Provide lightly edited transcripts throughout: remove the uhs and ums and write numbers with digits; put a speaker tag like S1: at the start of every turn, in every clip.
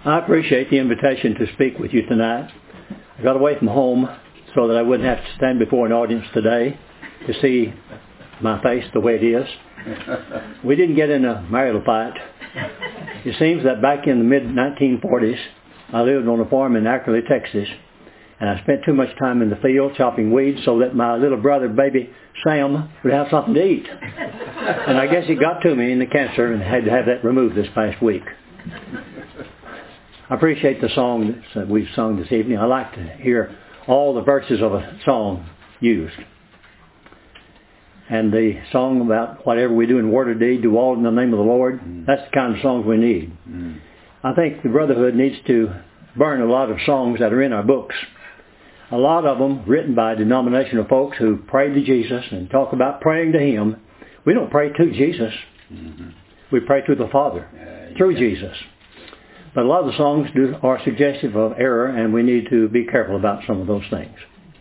S1: I appreciate the invitation to speak with you tonight. I got away from home so that I wouldn't have to stand before an audience today to see my face the way it is. We didn't get in a marital fight. It seems that back in the mid-1940s, I lived on a farm in Ackerley, Texas, and I spent too much time in the field chopping weeds so that my little brother, baby Sam, would have something to eat. And I guess it got to me in the cancer and had to have that removed this past week. I appreciate the song that we've sung this evening. I like to hear all the verses of a song used. And the song about whatever we do in word or deed, do all in the name of the Lord, that's the kind of songs we need. I think the Brotherhood needs to burn a lot of songs that are in our books. A lot of them written by denominational folks who pray to Jesus and talk about praying to Him. We don't pray to Jesus. We pray to the Father through Jesus. But a lot of the songs are suggestive of error, and we need to be careful about some of those things.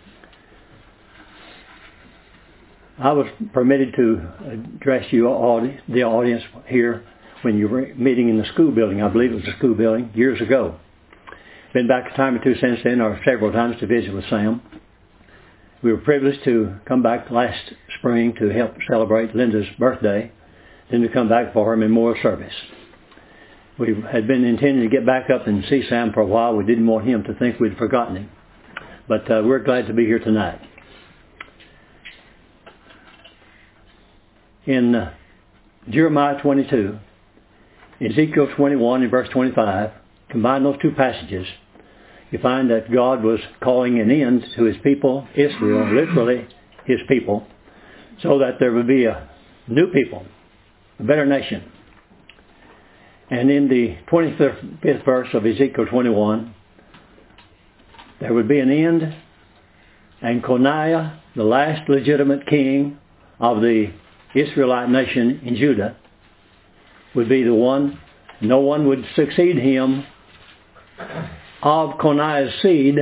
S1: I was permitted to address you, the audience here, when you were meeting in the school building. I believe it was a school building years ago. Been back a time or two since then, or several times to visit with Sam. We were privileged to come back last spring to help celebrate Linda's birthday, then to come back for her memorial service. We had been intending to get back up and see Sam for a while. We didn't want him to think we'd forgotten him. But we're glad to be here tonight. In Jeremiah 22, Ezekiel 21 and verse 25, combine those two passages, you find that God was calling an end to His people, Israel, literally His people, so that there would be a new people, a better nation. And in the 25th verse of Ezekiel 21, there would be an end, and Coniah, the last legitimate king of the Israelite nation in Judah, would be the one. No one would succeed him of Coniah's seed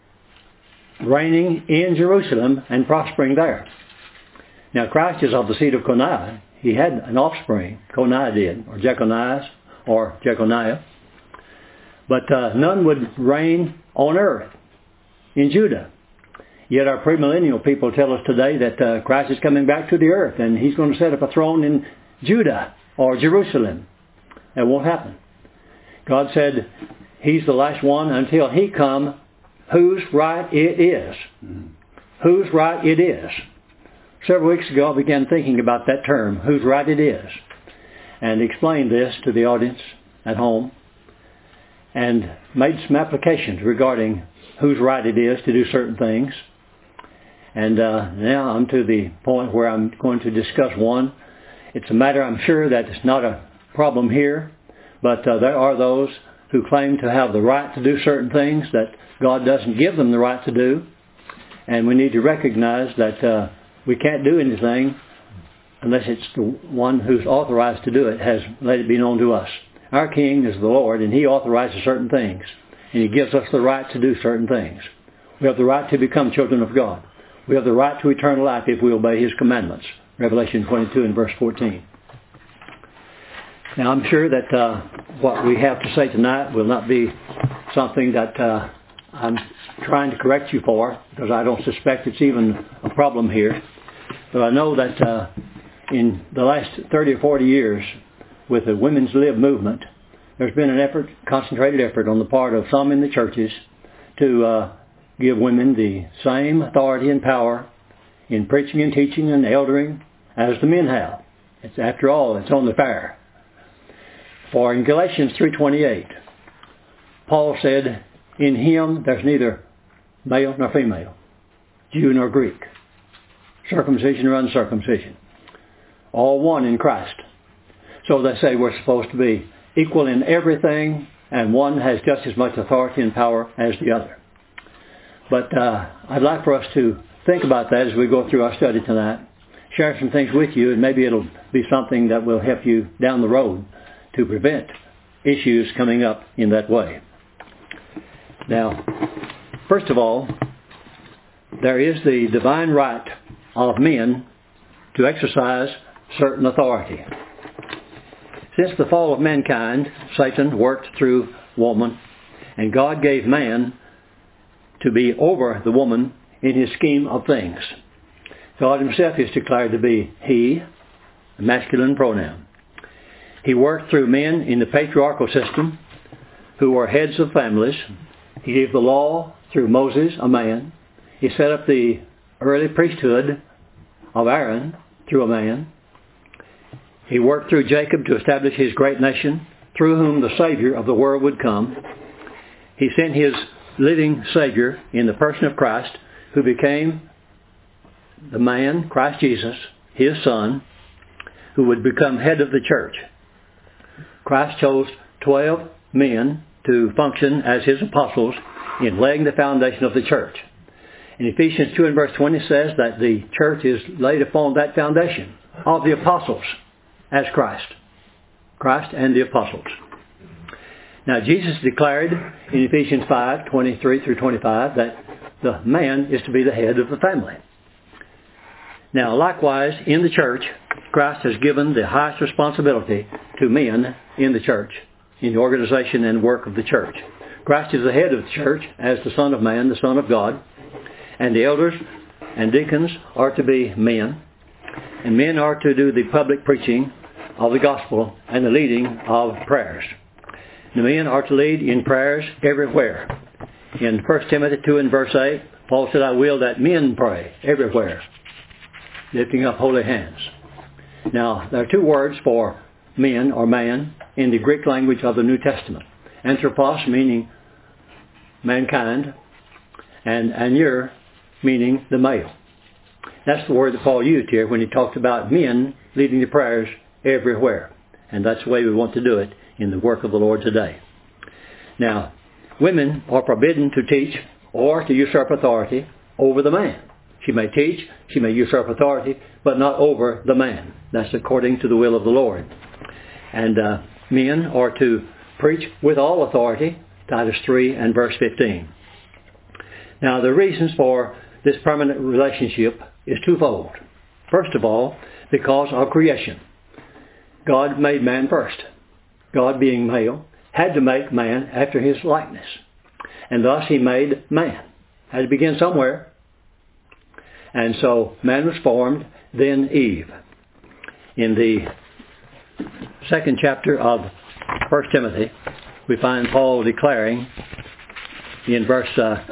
S1: reigning in Jerusalem and prospering there. Now Christ is of the seed of Coniah. He had an offspring, Coniah did, or Jeconiah. But none would reign on earth in Judah. Yet our premillennial people tell us today that Christ is coming back to the earth and He's going to set up a throne in Judah or Jerusalem. That won't happen. God said He's the last one until He come, whose right it is. Whose right it is. Several weeks ago I began thinking about that term, whose right it is, and explained this to the audience at home and made some applications regarding whose right it is to do certain things. And now I'm to the point where I'm going to discuss one. It's a matter, I'm sure, that it's not a problem here, but there are those who claim to have the right to do certain things that God doesn't give them the right to do. And we need to recognize that we can't do anything unless it's the one who's authorized to do it has let it be known to us. Our King is the Lord, and He authorizes certain things. And He gives us the right to do certain things. We have the right to become children of God. We have the right to eternal life if we obey His commandments. Revelation 22 and verse 14. Now I'm sure that what we have to say tonight will not be something that I'm trying to correct you for, because I don't suspect it's even a problem here. But I know that in the last 30 or 40 years, with the Women's Lib movement, there's been an concentrated effort on the part of some in the churches to give women the same authority and power in preaching and teaching and eldering as the men have. After all, it's only fair. For in Galatians 3:28, Paul said, in Him there's neither male nor female, Jew nor Greek, circumcision or uncircumcision, all one in Christ. So they say we're supposed to be equal in everything, and one has just as much authority and power as the other. But I'd like for us to think about that as we go through our study tonight, share some things with you, and maybe it'll be something that will help you down the road to prevent issues coming up in that way. Now, first of all, there is the divine right of men to exercise certain authority. Since the fall of mankind, Satan worked through woman, and God gave man to be over the woman in his scheme of things. God himself is declared to be he, a masculine pronoun. He worked through men in the patriarchal system who were heads of families. He gave the law through Moses, a man. He set up the early priesthood of Aaron through a man. He worked through Jacob to establish his great nation, through whom the Savior of the world would come. He sent his living Savior in the person of Christ, who became the man, Christ Jesus, his Son, who would become head of the church. Christ chose 12 men to function as his apostles in laying the foundation of the church. In Ephesians 2 and verse 20 says that the church is laid upon that foundation of the apostles as Christ. Christ and the apostles. Now Jesus declared in Ephesians 5, 23 through 25 that the man is to be the head of the family. Now likewise in the church, Christ has given the highest responsibility to men in the church, in the organization and work of the church. Christ is the head of the church as the Son of Man, the Son of God. And the elders and deacons are to be men. And men are to do the public preaching of the gospel and the leading of prayers. The men are to lead in prayers everywhere. In 1 Timothy 2 and verse 8, Paul said, I will that men pray everywhere, lifting up holy hands. Now, there are two words for men or man in the Greek language of the New Testament. Anthropos, meaning mankind, and anur, meaning the male. That's the word that Paul used here when he talked about men leading the prayers everywhere. And that's the way we want to do it in the work of the Lord today. Now, women are forbidden to teach or to usurp authority over the man. She may teach, she may usurp authority, but not over the man. That's according to the will of the Lord. And men are to preach with all authority, Titus 3 and verse 15. Now, the reasons for this permanent relationship is twofold. First of all, because of creation. God made man first. God, being male, had to make man after his likeness. And thus he made man. Had to begin somewhere. And so man was formed, then Eve. In the second chapter of 1 Timothy, we find Paul declaring in verse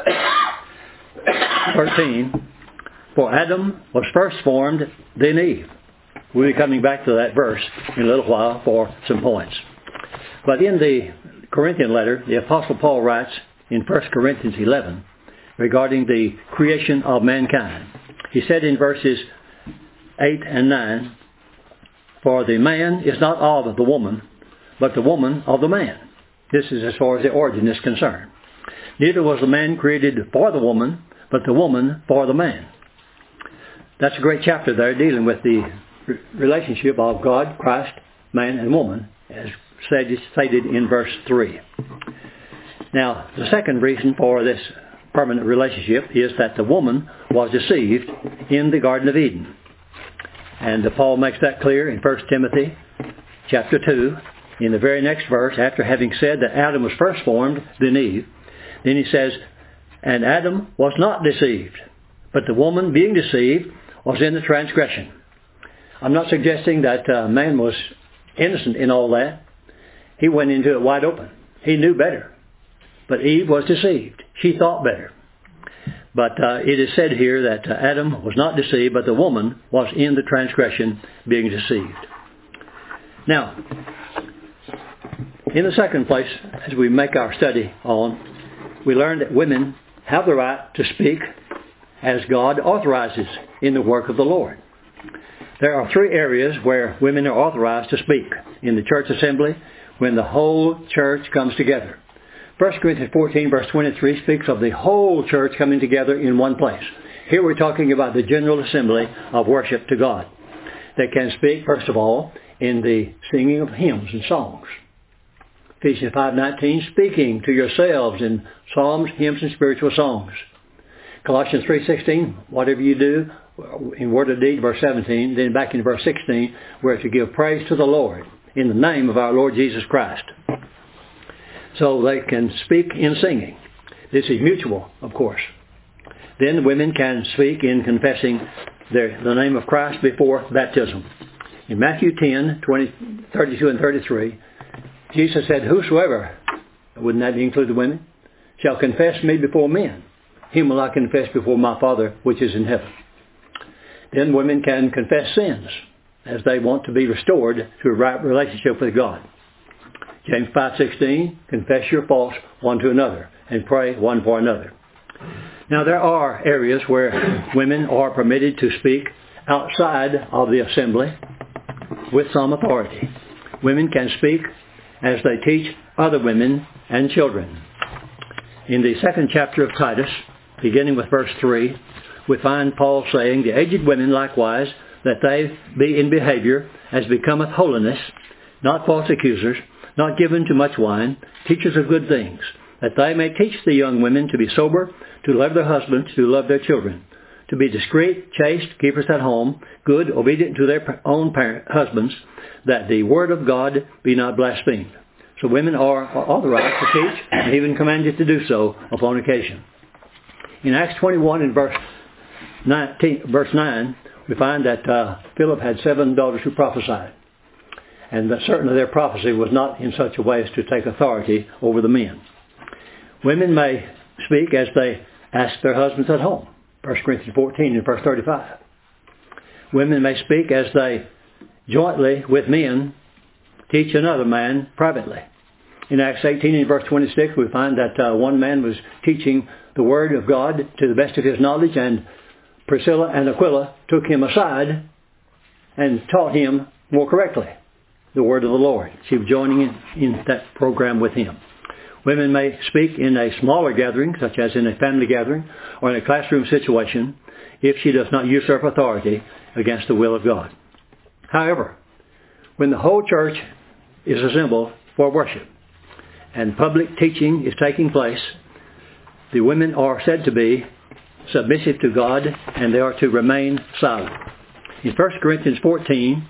S1: 13, for Adam was first formed, then Eve. We'll be coming back to that verse in a little while for some points. But in the Corinthian letter, the Apostle Paul writes in 1 Corinthians 11 regarding the creation of mankind. He said in verses 8 and 9, for the man is not of the woman, but the woman of the man. This is as far as the origin is concerned. Neither was the man created for the woman, but the woman for the man. That's a great chapter there dealing with the relationship of God, Christ, man, and woman, as stated in verse 3. Now, the second reason for this permanent relationship is that the woman was deceived in the Garden of Eden. And Paul makes that clear in 1 Timothy chapter 2, in the very next verse, after having said that Adam was first formed, then Eve. Then he says, and Adam was not deceived, but the woman being deceived was in the transgression. I'm not suggesting that man was innocent in all that. He went into it wide open. He knew better. But Eve was deceived. She thought better. But it is said here that Adam was not deceived, but the woman was in the transgression, being deceived. Now, in the second place, as we make our study on, we learn that women have the right to speak as God authorizes in the work of the Lord. There are three areas where women are authorized to speak. In the church assembly, when the whole church comes together. 1 Corinthians 14 verse 23 speaks of the whole church coming together in one place. Here we're talking about the general assembly of worship to God. They can speak, first of all, in the singing of hymns and songs. Ephesians 5:19, speaking to yourselves in psalms, hymns, and spiritual songs. Colossians 3:16, whatever you do, in word or deed, verse 17, then back in verse 16, we're to give praise to the Lord in the name of our Lord Jesus Christ. so they can speak in singing. This is mutual, of course. Then women can speak in confessing the name of Christ before baptism. In Matthew 10, 32 and 33, Jesus said, "Whosoever," wouldn't that include the women, "shall confess me before men, him will I confess before my Father which is in heaven." Then women can confess sins as they want to be restored to a right relationship with God. James 5:16, "Confess your faults one to another and pray one for another." Now there are areas where women are permitted to speak outside of the assembly with some authority. Women can speak as they teach other women and children. In the second chapter of Titus, beginning with verse 3, we find Paul saying, "The aged women likewise, that they be in behavior as becometh holiness, not false accusers, not given to much wine, teachers of good things, that they may teach the young women to be sober, to love their husbands, to love their children, to be discreet, chaste, keepers at home, good, obedient to their own husbands, that the word of God be not blasphemed." So women are authorized to teach and even commanded to do so upon occasion. In Acts 21 and verse 9, we find that Philip had 7 daughters who prophesied. And that certainly their prophecy was not in such a way as to take authority over the men. Women may speak as they ask their husbands at home. 1 Corinthians 14 and verse 35. Women may speak as they jointly with men teach another man privately. In Acts 18 and verse 26 we find that one man was teaching the word of God to the best of his knowledge, and Priscilla and Aquila took him aside and taught him more correctly the word of the Lord. She was joining in that program with him. Women may speak in a smaller gathering, such as in a family gathering or in a classroom situation, if she does not usurp authority against the will of God. However, when the whole church is assembled for worship and public teaching is taking place, the women are said to be submissive to God, and they are to remain silent. In 1 Corinthians 14,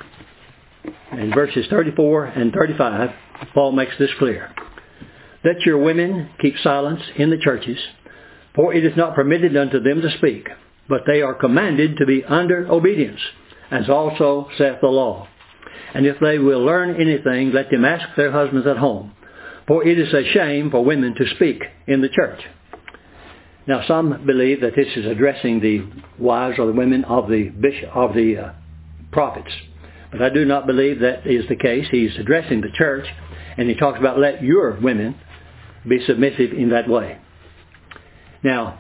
S1: in verses 34 and 35, Paul makes this clear. "Let your women keep silence in the churches, for it is not permitted unto them to speak, but they are commanded to be under obedience, as also saith the law. And if they will learn anything, let them ask their husbands at home, for it is a shame for women to speak in the church." Now some believe that this is addressing the wives or the women of the prophets. But I do not believe that is the case. He's addressing the church, and he talks about let your women be submissive in that way. Now,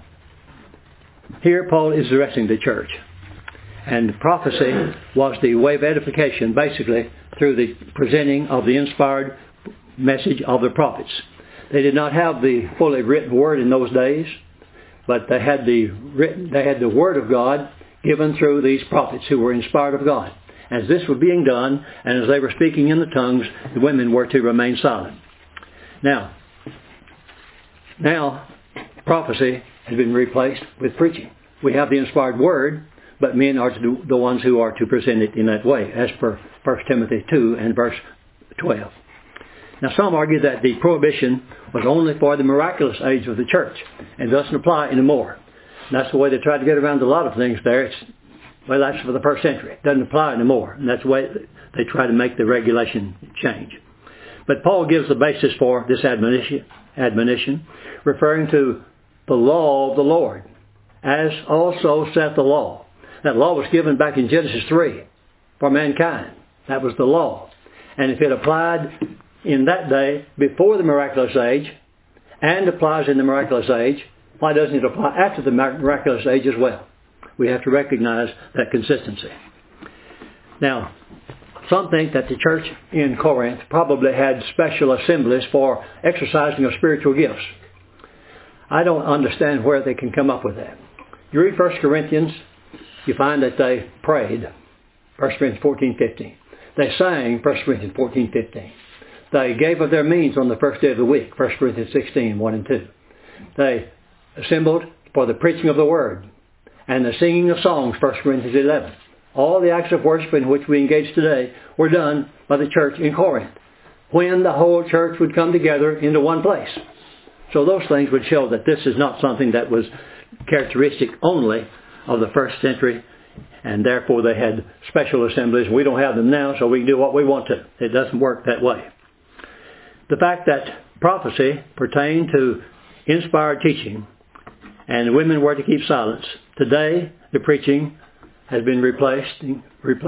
S1: here Paul is addressing the church. And prophecy was the way of edification, basically, through the presenting of the inspired message of the prophets. They did not have the fully written word in those days, but they had the word of God given through these prophets who were inspired of God. As this was being done, and as they were speaking in the tongues, the women were to remain silent. Now, prophecy has been replaced with preaching. We have the inspired word, but men are the ones who are to present it in that way, as per 1 Timothy 2 and verse 12. Now, some argue that the prohibition was only for the miraculous age of the church and doesn't apply anymore. And that's the way they try to get around a lot of things there. That's for the first century. It doesn't apply anymore. And that's the way they try to make the regulation change. But Paul gives the basis for this admonition, referring to the law of the Lord, as also saith the law. That law was given back in Genesis 3 for mankind. That was the law. And if it applied in that day before the miraculous age and applies in the miraculous age, why doesn't it apply after the miraculous age as well? We have to recognize that consistency. Now, some think that the church in Corinth probably had special assemblies for exercising of spiritual gifts. I don't understand where they can come up with that. You read 1 Corinthians, you find that they prayed, 1 Corinthians 14:15. They sang, 1 Corinthians 14:15. They gave of their means on the first day of the week, 1 Corinthians 16:1 and 2. They assembled for the preaching of the word and the singing of songs, 1 Corinthians 11. All the acts of worship in which we engage today were done by the church in Corinth. when the whole church would come together into one place. So those things would show that this is not something that was characteristic only of the first century, and therefore they had special assemblies. We don't have them now, so we can do what we want to. It doesn't work that way. The fact that prophecy pertained to inspired teaching and women were to keep silence. Today, the preaching has been replacing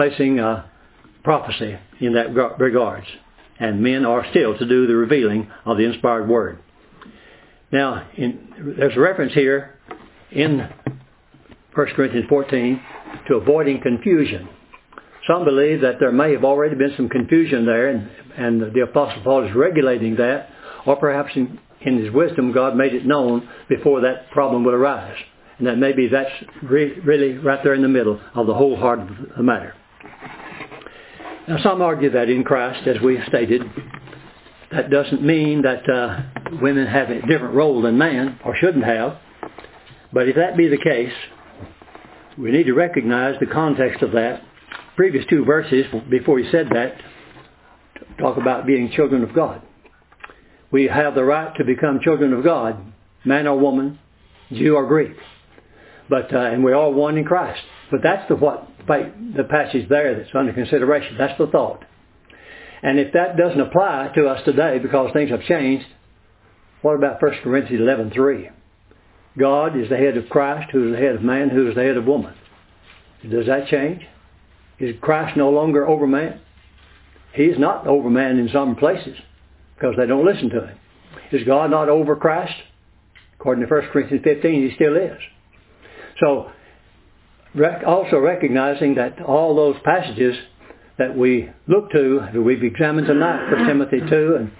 S1: prophecy in that regards. And men are still to do the revealing of the inspired word. Now, there's a reference here in 1 Corinthians 14 to avoiding confusion. Some believe that there may have already been some confusion there, and the Apostle Paul is regulating that, or perhaps in his wisdom God made it known before that problem would arise. And that maybe that's really right there in the middle of the whole heart of the matter. Now some argue that in Christ, as we stated, that doesn't mean that women have a different role than man, or shouldn't have. But if that be the case, we need to recognize the context of that. Previous two verses, before he said that, talk about being children of God. We have the right to become children of God, man or woman, Jew or Greek. And we're all one in Christ. But that's the passage there that's under consideration. That's the thought. And if that doesn't apply to us today because things have changed, what about 1 Corinthians 11:3? God is the head of Christ, who is the head of man, who is the head of woman. Does that change? Is Christ no longer over man? He is not over man in some places because they don't listen to him. Is God not over Christ? According to 1 Corinthians 15, he still is. So, also recognizing that all those passages that we look to, that we've examined tonight, 1 Timothy 2 and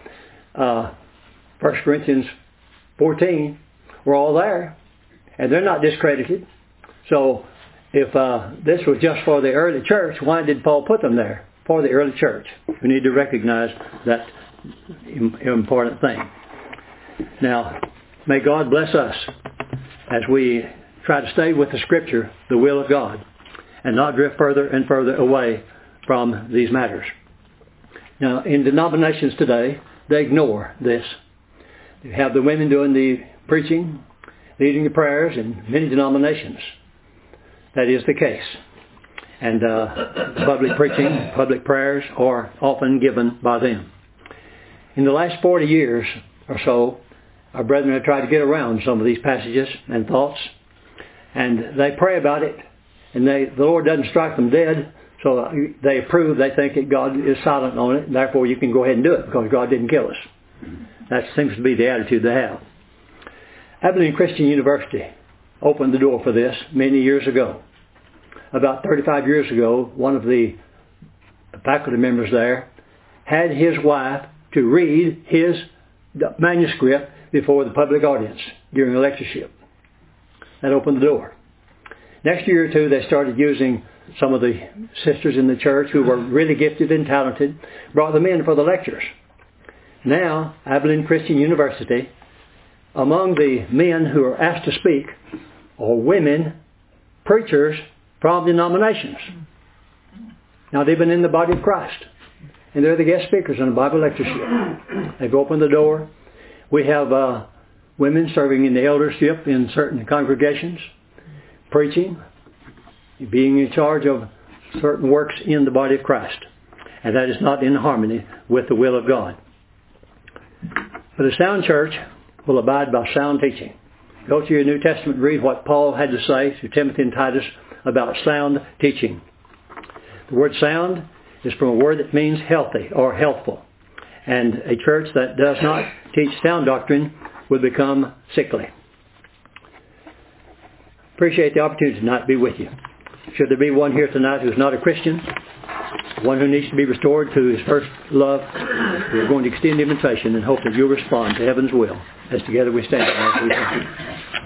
S1: 1 Corinthians 14, were all there. And they're not discredited. So, if this was just for the early church, why did Paul put them there? For the early church. We need to recognize that important thing. Now, may God bless us as we try to stay with the Scripture, the will of God, and not drift further and further away from these matters. Now, in denominations today, they ignore this. You have the women doing the preaching, leading the prayers in many denominations. That is the case. And public preaching, public prayers are often given by them. In the last 40 years or so, our brethren have tried to get around some of these passages and thoughts. And they pray about it, and the Lord doesn't strike them dead, so they approve. They think that God is silent on it, and therefore you can go ahead and do it because God didn't kill us. That seems to be the attitude they have. Abilene Christian University opened the door for this many years ago. About 35 years ago, one of the faculty members there had his wife to read his manuscript before the public audience during a lectureship. That opened the door. Next year or two, they started using some of the sisters in the church who were really gifted and talented, brought them in for the lectures. Now, Abilene Christian University, among the men who are asked to speak are women preachers from denominations. Now, they've been in the body of Christ, and they're the guest speakers in a Bible lectureship. They've opened the door. We have women serving in the eldership in certain congregations, preaching, being in charge of certain works in the body of Christ. And that is not in harmony with the will of God. But a sound church will abide by sound teaching. Go to your New Testament and read what Paul had to say to Timothy and Titus about sound teaching. The word sound is from a word that means healthy or healthful. And a church that does not teach sound doctrine will become sickly. Appreciate the opportunity tonight to be with you. Should there be one here tonight who is not a Christian, one who needs to be restored to his first love, we're going to extend the invitation and hope that you'll respond to heaven's will as together we stand.